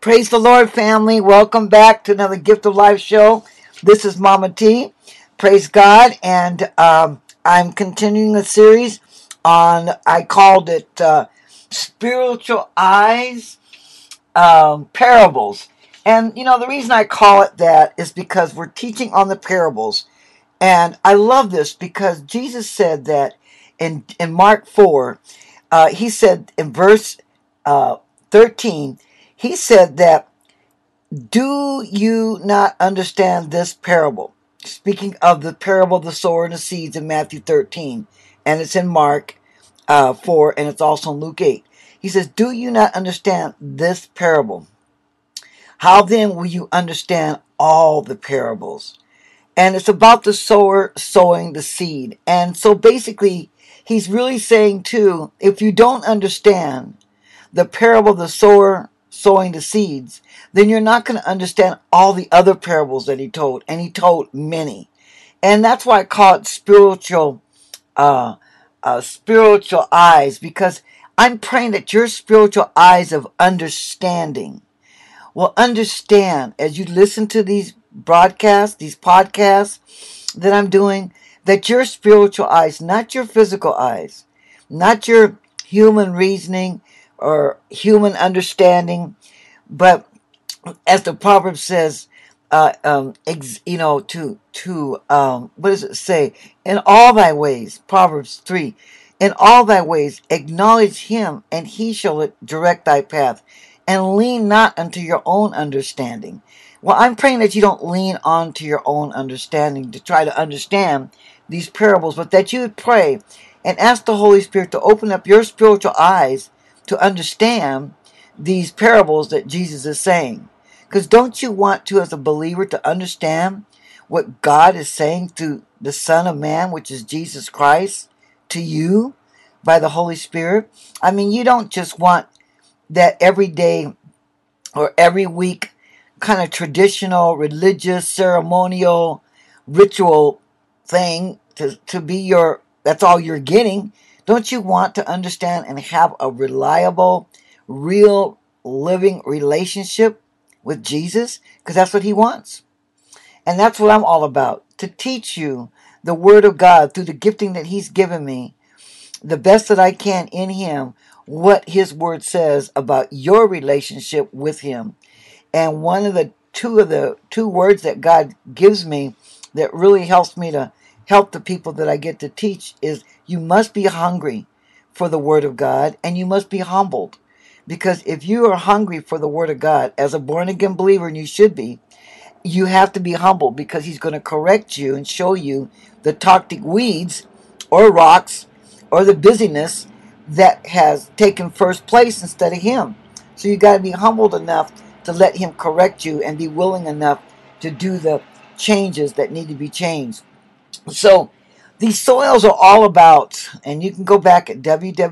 Praise the Lord, family. Welcome back to another Gift of Life show. This is Mama T. Praise God. And I'm continuing a series on, I called it Spiritual Eyes Parables. And, the reason I call it that is because we're teaching on the parables. And I love this because Jesus said that in Mark 4, he said in verse 13, he said that, do you not understand this parable? Speaking of the parable of the sower and the seeds in Matthew 13. And it's in Mark 4, and it's also in Luke 8. He says, do you not understand this parable? How then will you understand all the parables? And it's about the sower sowing the seed. And so basically, he's really saying too, if you don't understand the parable of the sower sowing the seeds, then you're not going to understand all the other parables that he told. And he told many. And that's why I call it spiritual eyes, because I'm praying that your spiritual eyes of understanding will understand as you listen to these broadcasts, these podcasts that I'm doing, that your spiritual eyes, not your physical eyes, not your human reasoning or human understanding, but as the proverb says, what does it say? In all thy ways, Proverbs 3, in all thy ways acknowledge him, and he shall direct thy path, and lean not unto your own understanding. Well, I'm praying that you don't lean on to your own understanding to try to understand these parables, but that you would pray and ask the Holy Spirit to open up your spiritual eyes to understand these parables that Jesus is saying. Because don't you want to, as a believer, to understand what God is saying through the Son of Man, which is Jesus Christ, to you by the Holy Spirit? I mean, you don't just want that every day or every week kind of traditional, religious, ceremonial, ritual thing to be that's all you're getting. Don't you want to understand and have a reliable, real, living relationship with Jesus? Because that's what he wants. And that's what I'm all about, to teach you the Word of God through the gifting that he's given me, the best that I can in him, what his Word says about your relationship with him. And one of the two words that God gives me that really helps me to help the people that I get to teach is, you must be hungry for the Word of God, and you must be humbled. Because if you are hungry for the Word of God, as a born-again believer, and you should be, you have to be humble, because he's going to correct you and show you the toxic weeds or rocks or the busyness that has taken first place instead of him. So you got to be humbled enough to let him correct you and be willing enough to do the changes that need to be changed. So these soils are all about, and you can go back at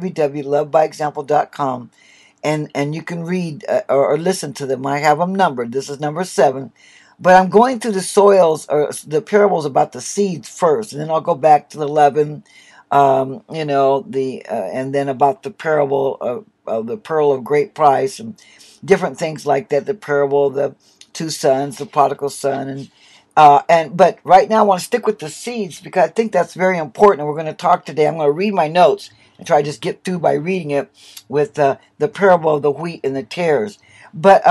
www.lovebyexample.com and you can read or listen to them. I have them numbered. This is number 7. But I'm going through the soils, or the parables about the seeds first, and then I'll go back to the leaven, and then about the parable of the pearl of great price, and different things like that. The parable of the 2 sons, the prodigal son, but right now I want to stick with the seeds, because I think that's very important. And we're going to talk today. I'm going to read my notes and try to just get through by reading it with the parable of the wheat and the tares. But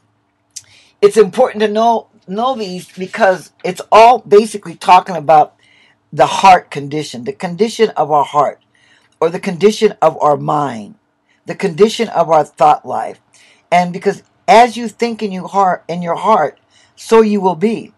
it's important to know these, because it's all basically talking about the heart condition, the condition of our heart, or the condition of our mind, the condition of our thought life. And because as you think in your heart, so you will be.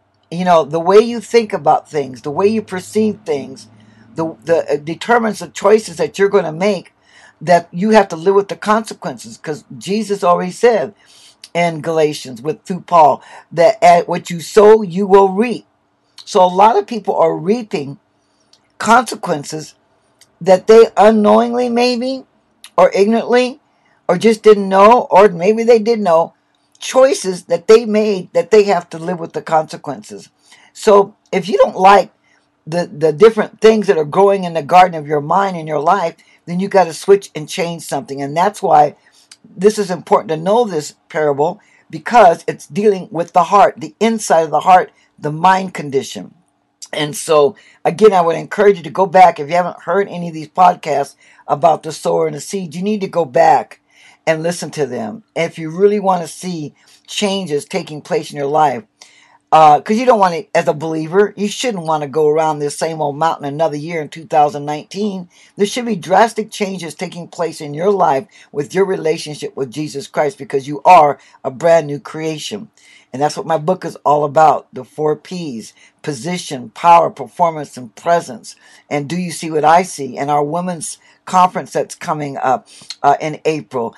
The way you think about things, the way you perceive things, determines the choices that you're going to make, that you have to live with the consequences. Because Jesus already said in Galatians through Paul that at what you sow, you will reap. So a lot of people are reaping consequences that they unknowingly, maybe, or ignorantly, or just didn't know, or maybe they did know, choices that they made that they have to live with the consequences. So if you don't like the different things that are growing in the garden of your mind and your life, then you got to switch and change something. And that's why this is important to know this parable because it's dealing with the heart, the inside of the heart, the mind condition. And so, again, I would encourage you to go back. If you haven't heard any of these podcasts about the sower and the seed, you need to go back and listen to them. And if you really want to see changes taking place in your life, because you don't want to, as a believer, you shouldn't want to go around this same old mountain another year in 2019. There should be drastic changes taking place in your life with your relationship with Jesus Christ, because you are a brand new creation. And that's what my book is all about. The 4 P's: position, power, performance, and presence. And do you see what I see? And our women's conference that's coming up in April,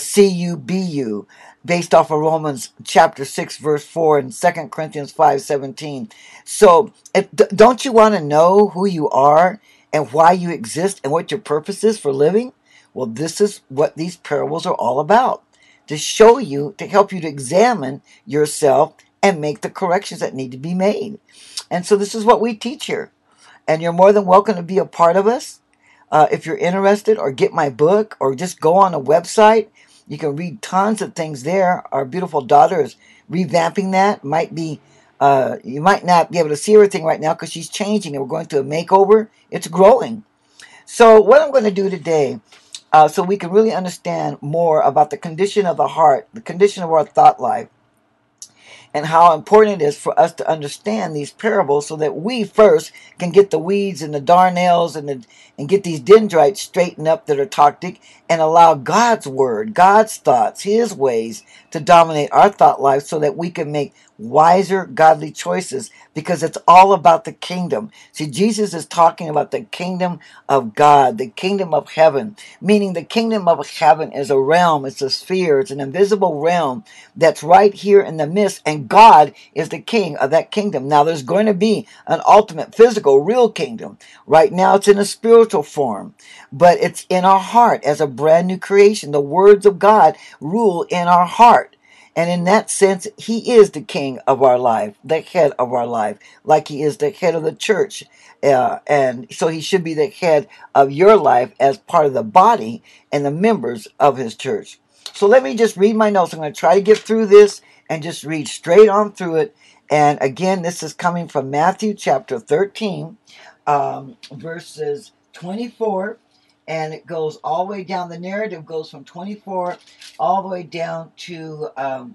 CUBU, based off of Romans chapter 6, verse 4, and 2 Corinthians 5:17. So don't you want to know who you are and why you exist and what your purpose is for living? Well, this is what these parables are all about. To show you, to help you to examine yourself and make the corrections that need to be made. And so this is what we teach here. And you're more than welcome to be a part of us. If you're interested, or get my book, or just go on a website. You can read tons of things there. Our beautiful daughter is revamping that. You might not be able to see everything right now because she's changing it. We're going through a makeover. It's growing. So what I'm going to do today, so we can really understand more about the condition of the heart, the condition of our thought life, and how important it is for us to understand these parables so that we first can get the weeds and the darnels and get these dendrites straightened up that are toxic, and allow God's word, God's thoughts, his ways to dominate our thought life so that we can make wiser, godly choices, because it's all about the kingdom. See, Jesus is talking about the kingdom of God, the kingdom of heaven, meaning the kingdom of heaven is a realm, it's a sphere, it's an invisible realm that's right here in the midst, and God is the king of that kingdom. Now, there's going to be an ultimate physical, real kingdom. Right now, it's in a spiritual form, but it's in our heart as a brand new creation. The words of God rule in our heart. And in that sense, he is the king of our life, the head of our life, like he is the head of the church. And so he should be the head of your life as part of the body and the members of his church. So let me just read my notes. I'm going to try to get through this and just read straight on through it. And again, this is coming from Matthew chapter 13, verses 24. And it goes all the way down. The narrative goes from 24 all the way down to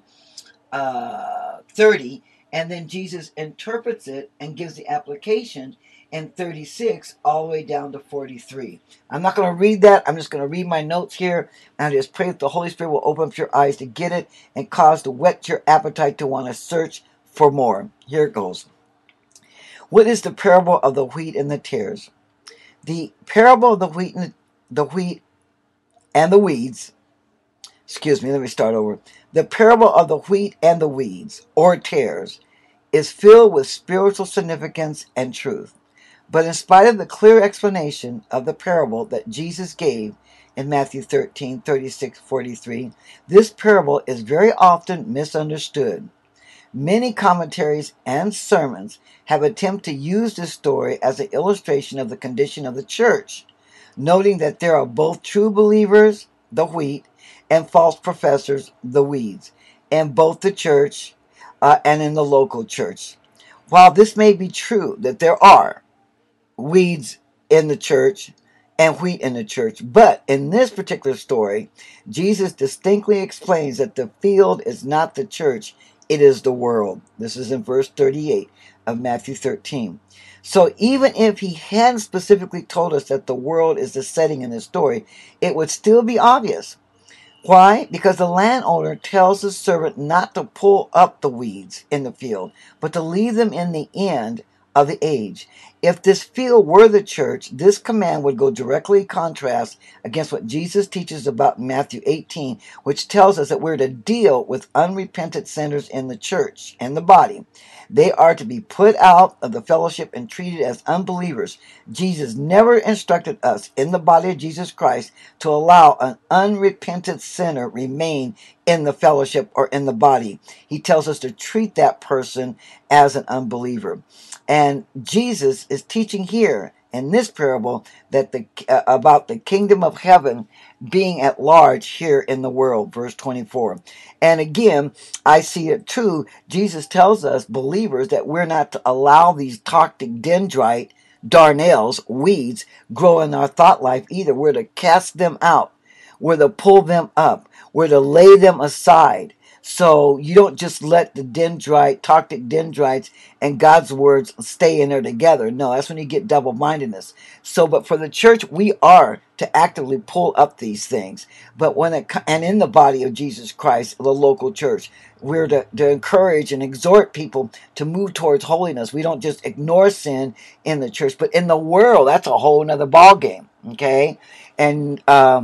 30. And then Jesus interprets it and gives the application in 36 all the way down to 43. I'm not going to read that. I'm just going to read my notes here. And I just pray that the Holy Spirit will open up your eyes to get it and cause to whet your appetite to want to search for more. Here it goes. What is the parable of the wheat and the tares? The parable of the wheat and the weeds. Excuse me, let me start over. The parable of the wheat and the weeds, or tares, is filled with spiritual significance and truth. But in spite of the clear explanation of the parable that Jesus gave in Matthew 13, 36, 43, this parable is very often misunderstood. Many commentaries and sermons have attempted to use this story as an illustration of the condition of the church, noting that there are both true believers, the wheat, and false professors, the weeds, in both the church and in the local church. While this may be true that there are weeds in the church and wheat in the church, but in this particular story, Jesus distinctly explains that the field is not the church, it is the world. This is in verse 38 of Matthew 13. So even if he hadn't specifically told us that the world is the setting in this story, it would still be obvious. Why? Because the landowner tells his servant not to pull up the weeds in the field, but to leave them in the end of the age. If this field were the church, this command would go directly in contrast against what Jesus teaches about Matthew 18, which tells us that we're to deal with unrepentant sinners in the church and the body. They are to be put out of the fellowship and treated as unbelievers. Jesus never instructed us in the body of Jesus Christ to allow an unrepentant sinner remain in the fellowship or in the body. He tells us to treat that person as an unbeliever. And Jesus is teaching here in this parable that about the kingdom of heaven being at large here in the world, verse 24. And again, I see it too. Jesus tells us believers that we're not to allow these toxic dendrite, darnels, weeds grow in our thought life either. We're to cast them out. We're to pull them up. We're to lay them aside. So you don't just let the toxic dendrites and God's words stay in there together. No, that's when you get double-mindedness. So, but for the church, we are to actively pull up these things. But and in the body of Jesus Christ, the local church, we're to encourage and exhort people to move towards holiness. We don't just ignore sin in the church, but in the world, that's a whole nother ballgame. Okay? And,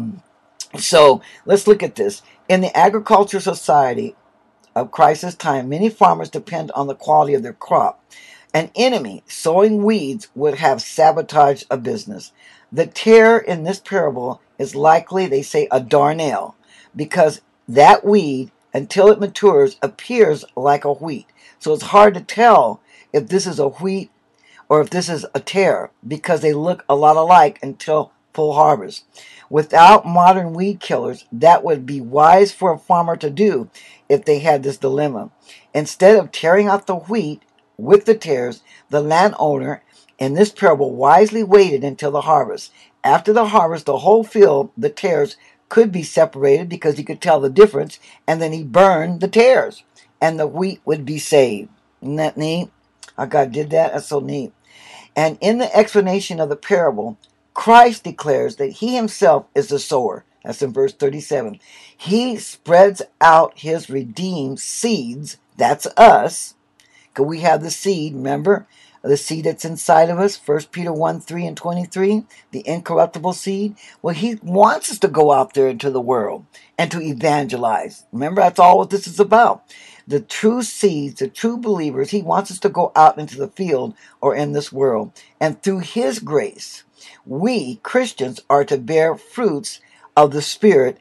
so let's look at this. In the agricultural society of Christ's time, many farmers depend on the quality of their crop. An enemy sowing weeds would have sabotaged a business. The tare in this parable is likely, they say, a darnel, because that weed, until it matures, appears like a wheat. So it's hard to tell if this is a wheat or if this is a tare, because they look a lot alike until full harvest. Without modern weed killers, that would be wise for a farmer to do if they had this dilemma. Instead of tearing out the wheat with the tares, the landowner in this parable wisely waited until the harvest. After the harvest, the whole field, the tares, could be separated because he could tell the difference, and then he burned the tares, and the wheat would be saved. Isn't that neat? How God did that? That's so neat. And in the explanation of the parable, Christ declares that he himself is the sower. That's in verse 37. He spreads out his redeemed seeds. That's us. Because we have the seed, remember? The seed that's inside of us. 1 Peter 1:3-23. The incorruptible seed. Well, he wants us to go out there into the world and to evangelize. Remember, that's all what this is about. The true seeds, the true believers, he wants us to go out into the field or in this world. And through his grace, we Christians are to bear fruits of the Spirit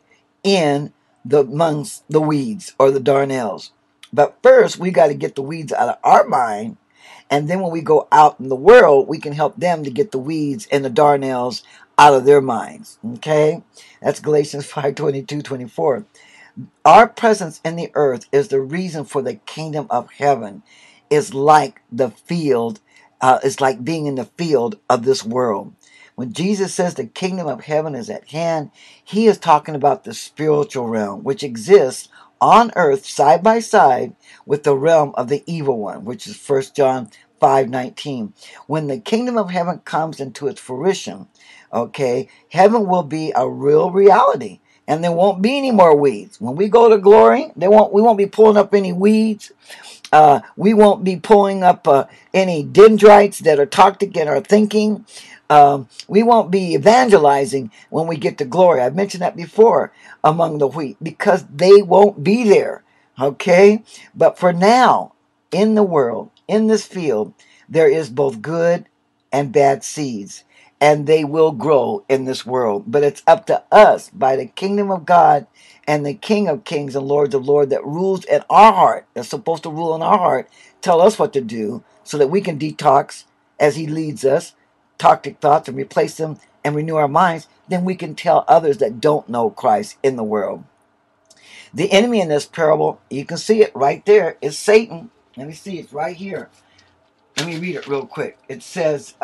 amongst the weeds or the darnels. But first, we got to get the weeds out of our mind, and then when we go out in the world, we can help them to get the weeds and the darnels out of their minds. Okay, that's Galatians 5:22-24. Our presence in the earth is the reason for the kingdom of heaven. Is like the field. It's like being in the field of this world. When Jesus says the kingdom of heaven is at hand, he is talking about the spiritual realm, which exists on earth side by side with the realm of the evil one, which is 1 John 5:19. When the kingdom of heaven comes into its fruition, okay, heaven will be a real reality. And there won't be any more weeds. When we go to glory, we won't be pulling up any weeds. We won't be pulling up any dendrites that are toxic in our thinking. We won't be evangelizing when we get to glory. I've mentioned that before among the wheat, because they won't be there. Okay? But for now, in the world, in this field, there is both good and bad seeds, and they will grow in this world. But it's up to us, by the kingdom of God and the King of Kings and Lords of Lords that rules in our heart, that's supposed to rule in our heart, tell us what to do so that we can detox as he leads us, toxic thoughts, and replace them and renew our minds. Then we can tell others that don't know Christ in the world. The enemy in this parable, you can see it right there, is Satan. Let me see, it's right here. Let me read it real quick. It says,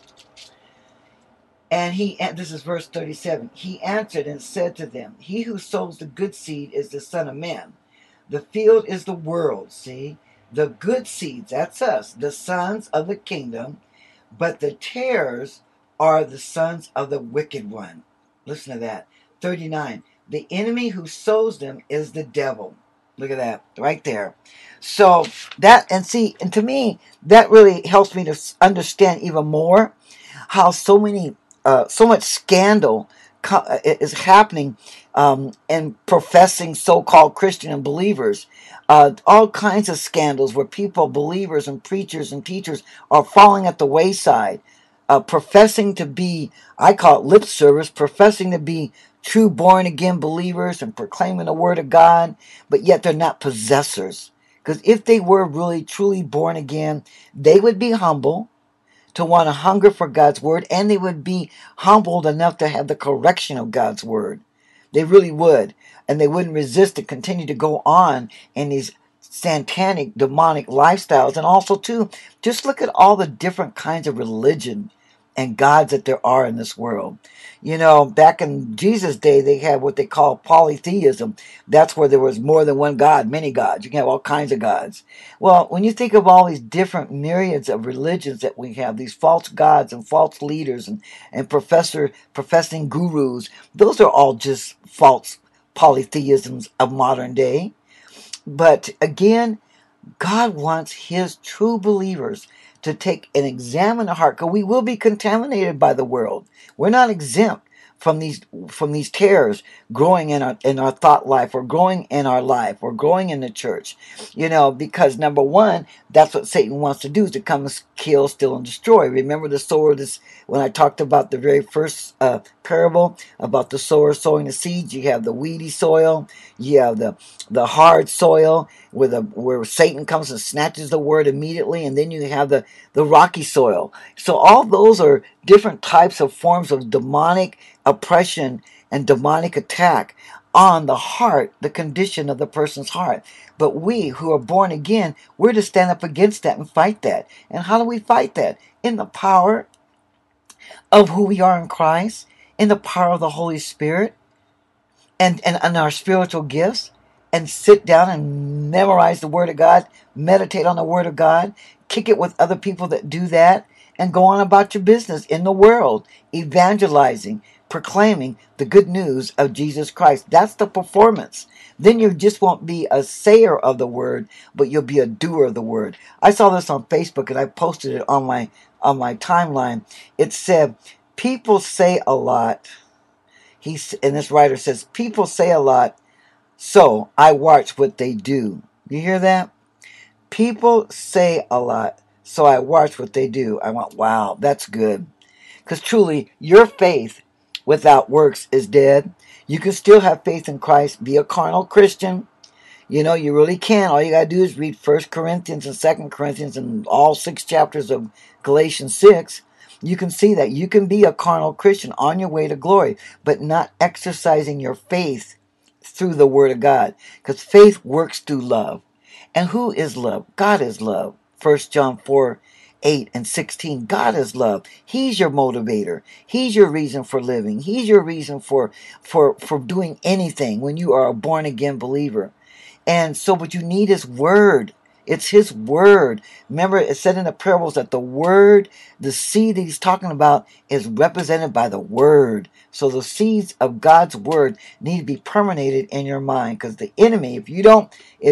and this is verse 37. He answered and said to them, he who sows the good seed is the Son of Man. The field is the world, see? The good seeds, that's us, the sons of the kingdom, but the tares are the sons of the wicked one. Listen to that. 39. The enemy who sows them is the devil. Look at that, right there. So that, and to me, that really helps me to understand even more how so much scandal is happening in professing so-called Christian and believers. All kinds of scandals where people, believers and preachers and teachers, are falling at the wayside, professing to be, I call it lip service, professing to be true born-again believers and proclaiming the word of God, but yet they're not possessors. Because if they were really, truly born again, they would be humble, to want to hunger for God's word, and they would be humbled enough to have the correction of God's word. They really would. And they wouldn't resist to continue to go on in these satanic, demonic lifestyles. And also, too, just look at all the different kinds of religion and gods that there are in this world. You know, back in Jesus' day, they had what they call polytheism. That's where there was more than one God, many gods. You can have all kinds of gods. Well, when you think of all these different myriads of religions that we have, these false gods and false leaders and professing gurus, those are all just false polytheisms of modern day. But again, God wants his true believers to take and examine the heart, because we will be contaminated by the world. We're not exempt from these tares growing in our thought life, or growing in our life, or growing in the church. You know, because number one, that's what Satan wants to do, is to come and kill, steal, and destroy. Remember the sower, when I talked about the very first parable about the sower sowing the seeds. You have the weedy soil, you have the hard soil where Satan comes and snatches the word immediately, and then you have the rocky soil. So all those are different types of forms of demonic oppression and demonic attack on the heart, the condition of the person's heart. But we who are born again, we're to stand up against that and fight that. And how do we fight that? In the power of who we are in Christ, in the power of the Holy Spirit, and our spiritual gifts, and sit down and memorize the Word of God, meditate on the Word of God, kick it with other people that do that, and go on about your business in the world, evangelizing, proclaiming the good news of Jesus Christ. That's the performance. Then you just won't be a sayer of the Word, but you'll be a doer of the Word. I saw this on Facebook, and I posted it on my timeline. It said, people say a lot. And this writer says, people say a lot, so I watch what they do. You hear that? People say a lot, so I watch what they do. I went, wow, that's good. Because truly, your faith without works is dead. You can still have faith in Christ, be a carnal Christian. You know, you really can. All you got to do is read 1 Corinthians and 2 Corinthians and all 6 chapters of Galatians 6. You can see that you can be a carnal Christian on your way to glory, but not exercising your faith through the Word of God. Because faith works through love. And who is love? God is love. 1 John 4:8-16. God is love. He's your motivator. He's your reason for living. He's your reason for doing anything when you are a born again believer. And so what you need is Word. It's His Word. Remember, it said in the parables that the Word, the seed that He's talking about, is represented by the Word. So the seeds of God's Word need to be permeated in your mind, because the enemy, if you don't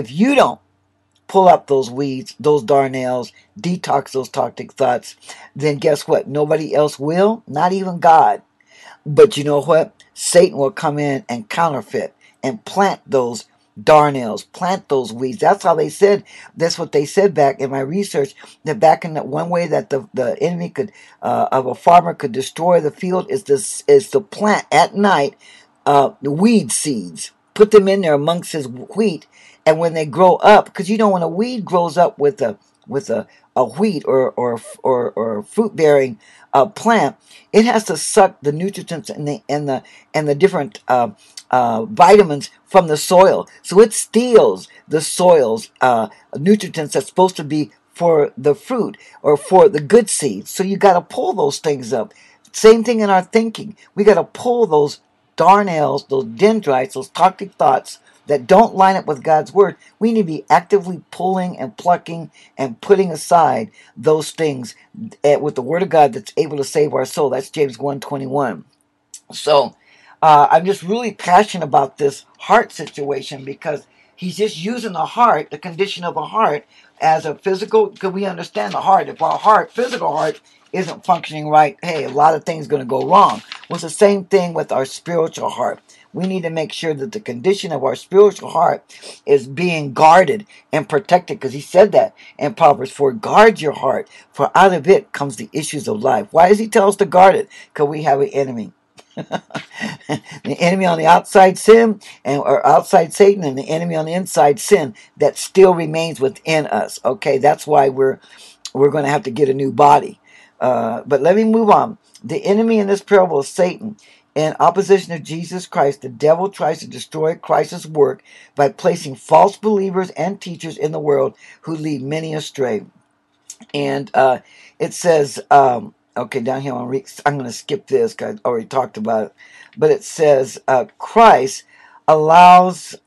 pull up those weeds, those darnels, detox those toxic thoughts, then guess what? Nobody else will, not even God. But you know what? Satan will come in and counterfeit and plant those darnels, plant those weeds. That's how they said, that's what they said back in my research, that back in that one way that the enemy could, of a farmer could destroy the field is to plant at night, weed seeds, put them in there amongst his wheat, and when they grow up, because you know when a weed grows up with a wheat or fruit bearing plant, it has to suck the nutrients and the different vitamins from the soil. So it steals the soil's nutrients that's supposed to be for the fruit or for the good seeds. So you got to pull those things up. Same thing in our thinking. We got to pull those darnels, those dendrites, those toxic thoughts that don't line up with God's Word. We need to be actively pulling and plucking and putting aside those things with the Word of God that's able to save our soul. That's James 1:21. So I'm just really passionate about this heart situation, because he's just using the heart, the condition of a heart, as a physical, because we understand the heart. If our physical heart isn't functioning right, hey, a lot of things are going to go wrong. Well, it's the same thing with our spiritual heart. We need to make sure that the condition of our spiritual heart is being guarded and protected, because he said that in Proverbs 4, guard your heart, for out of it comes the issues of life. Why does he tell us to guard it? Because we have an enemy. The enemy on the outside, sin, or outside Satan, and the enemy on the inside, sin, that still remains within us. Okay, that's why we're going to have to get a new body. But let me move on. The enemy in this parable is Satan. In opposition to Jesus Christ, the devil tries to destroy Christ's work by placing false believers and teachers in the world who lead many astray. And it says, okay, down here, I'm going to skip this because I already talked about it. But it says, Christ allows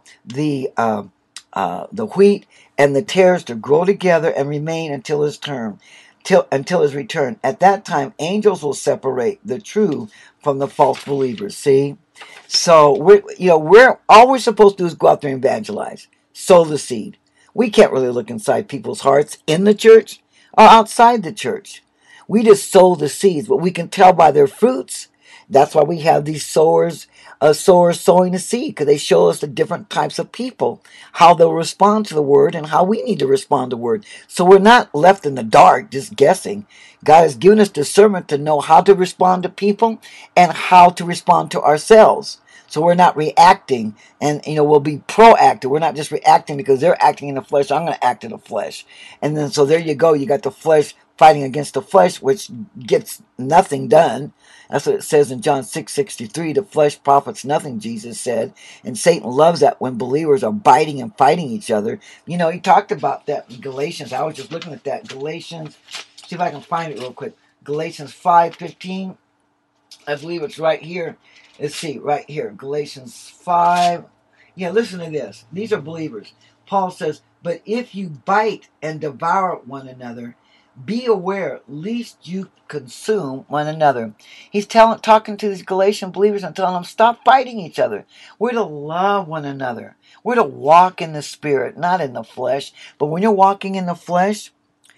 the wheat and the tares to grow together and remain until his turn, until his return. At that time, angels will separate the true from the false believers. See, so we're all we're supposed to do is go out there and evangelize, sow the seed. We can't really look inside people's hearts in the church or outside the church. We just sow the seeds, but we can tell by their fruits. That's why we have these sowers sowing the seed, because they show us the different types of people, how they'll respond to the word and how we need to respond to the word. So we're not left in the dark just guessing. God has given us discernment to know how to respond to people and how to respond to ourselves. So we're not reacting, and we'll be proactive. We're not just reacting because they're acting in the flesh. I'm going to act in the flesh, and then so there you go. You got the flesh fighting against the flesh, which gets nothing done. That's what it says in John 6:63. The flesh profits nothing, Jesus said. And Satan loves that when believers are biting and fighting each other. He talked about that in Galatians. I was just looking at that. Galatians, see if I can find it real quick. Galatians 5:15. I believe it's right here. Let's see, right here. Galatians 5. Yeah, listen to this. These are believers. Paul says, but if you bite and devour one another, be aware lest you consume one another. He's talking to these Galatian believers and telling them, stop fighting each other. We're to love one another. We're to walk in the spirit, not in the flesh. But when you're walking in the flesh,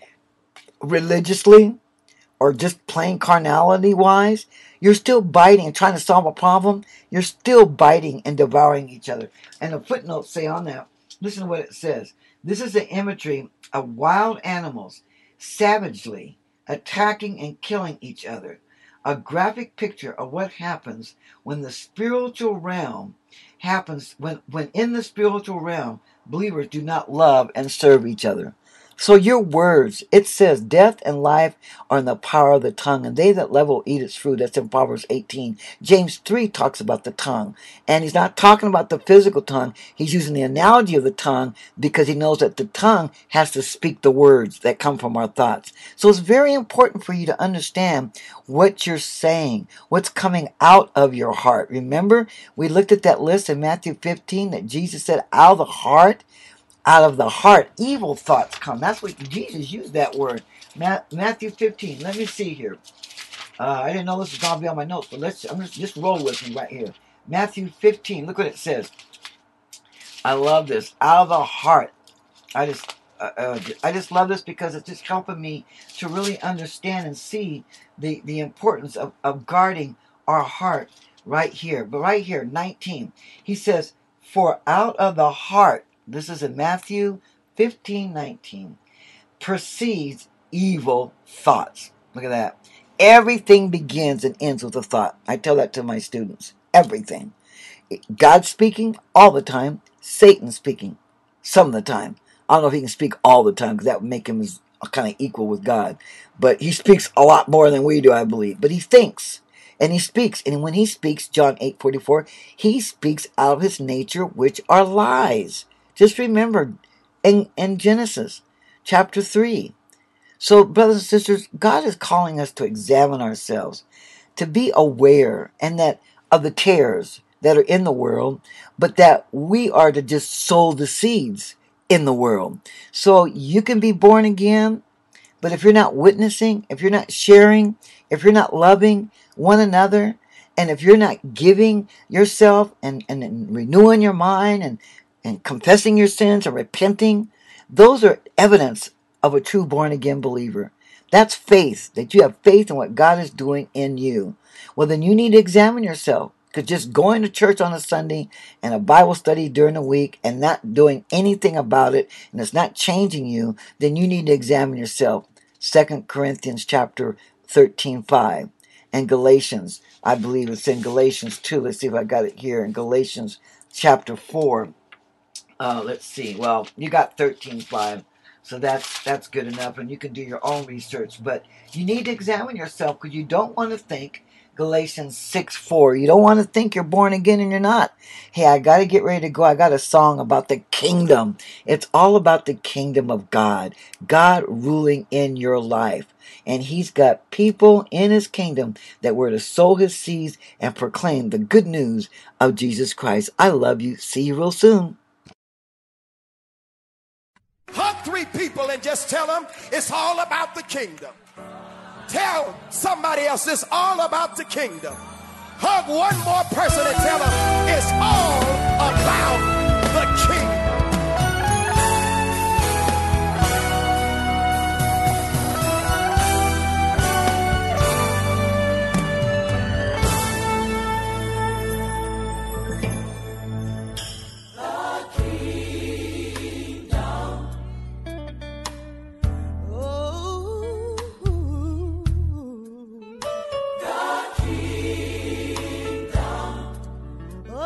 religiously, or just plain carnality wise, you're still biting and trying to solve a problem. You're still biting and devouring each other. And the footnotes say on that, listen to what it says. This is the imagery of wild animals savagely attacking and killing each other. A graphic picture of what happens when the spiritual realm happens, when in the spiritual realm, believers do not love and serve each other. So your words, it says, death and life are in the power of the tongue, and they that love will eat its fruit. That's in Proverbs 18. James 3 talks about the tongue. And he's not talking about the physical tongue. He's using the analogy of the tongue because he knows that the tongue has to speak the words that come from our thoughts. So it's very important for you to understand what you're saying, what's coming out of your heart. Remember, we looked at that list in Matthew 15 that Jesus said, out of the heart, evil thoughts come. That's what Jesus used that word. Matthew 15. Let me see here. I didn't know this was going to be on my notes, but just roll with me right here. Matthew 15. Look what it says. I love this. Out of the heart. I just love this because it's just helping me to really understand and see the importance of guarding our heart right here. But right here, 19. He says, for out of the heart, this is in Matthew 15:19, proceeds evil thoughts. Look at that. Everything begins and ends with a thought. I tell that to my students. Everything. God speaking all the time. Satan speaking some of the time. I don't know if he can speak all the time because that would make him kind of equal with God. But he speaks a lot more than we do, I believe. But he thinks. And he speaks. And when he speaks, John 8:44, he speaks out of his nature, which are lies. Just remember, in Genesis chapter 3. So, brothers and sisters, God is calling us to examine ourselves, to be aware and that of the tares that are in the world, but that we are to just sow the seeds in the world. So you can be born again, but if you're not witnessing, if you're not sharing, if you're not loving one another, and if you're not giving yourself and renewing your mind and confessing your sins and repenting, those are evidence of a true born-again believer. That's faith, that you have faith in what God is doing in you. Well, then you need to examine yourself, because just going to church on a Sunday and a Bible study during the week and not doing anything about it, and it's not changing you, then you need to examine yourself. 2 Corinthians chapter 13:5 and Galatians, I believe it's in Galatians 2. Let's see if I got it here in Galatians chapter 4. Let's see. Well, you got 13:5. So that's good enough, and you can do your own research. But you need to examine yourself, because you don't want to think Galatians 6:4. You don't want to think you're born again and you're not. Hey, I got to get ready to go. I got a song about the kingdom. It's all about the kingdom of God. God ruling in your life. And he's got people in his kingdom that were to sow his seeds and proclaim the good news of Jesus Christ. I love you. See you real soon. Hug 3 people and just tell them it's all about the kingdom. Tell somebody else it's all about the kingdom. Hug one more person and tell them it's all about the kingdom.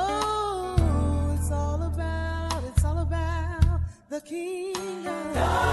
The kingdom.